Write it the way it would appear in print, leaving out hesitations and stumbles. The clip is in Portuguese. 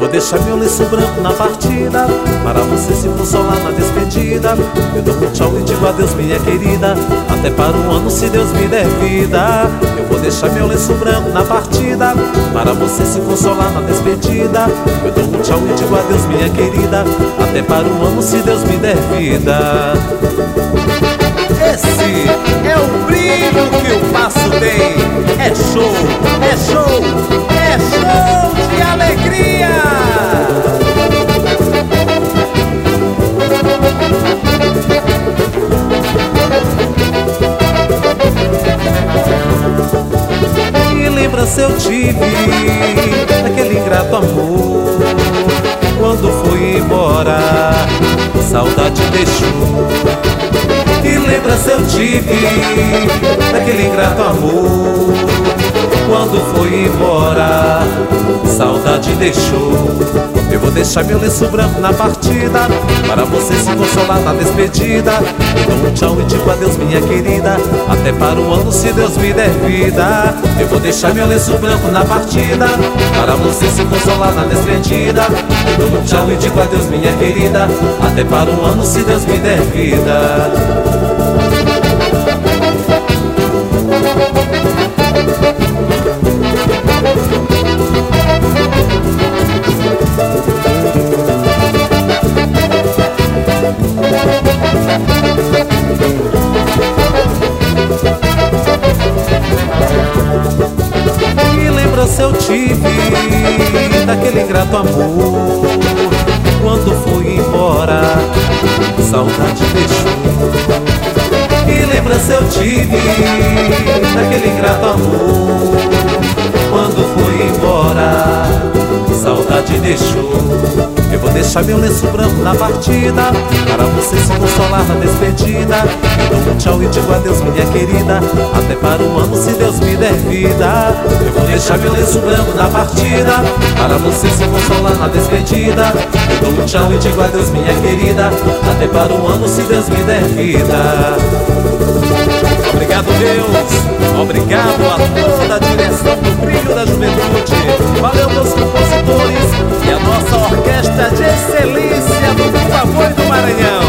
vou deixar meu lenço branco na partida, para você se consolar na despedida. Eu dou um tchau e digo adeus, minha querida, até para um ano se Deus me der vida. Eu vou deixar meu lenço branco na partida, para você se consolar na despedida. Eu dou um tchau e digo adeus, minha querida, até para um ano se Deus me der vida. Esse é o brilho que o passo tem. É show, é show, é show de alegria. Que lembrança eu tive daquele ingrato amor, quando fui embora, saudade deixou. Que lembrança eu tive daquele ingrato amor, quando foi embora, saudade deixou. Eu vou deixar meu lenço branco na partida, para você se consolar na despedida. Eu dou um tchau e digo adeus, minha querida, até para um ano se Deus me der vida. Eu vou deixar meu lenço branco na partida, para você se consolar na despedida. Eu dou um tchau e digo adeus, minha querida, até para um ano se Deus me der vida. Que lembrança eu tive daquele ingrato amor, quando fui embora, saudade deixou. Que lembrança eu tive daquele ingrato amor, quando fui embora, saudade deixou. Eu vou deixar meu lenço branco na partida, para você se consolar na despedida. Eu dou um tchau e digo adeus, minha querida, até para um ano se Deus me der vida. Eu vou deixar meu lenço branco na partida, para você se consolar na despedida. Eu dou um tchau e digo adeus, minha querida, até para um ano se Deus me der vida. Obrigado, Deus, obrigado a toda a direção do Brilho da Juventude. Valeu, meus compositores e a nossa orquestra de excelência do Por Favor e do Maranhão.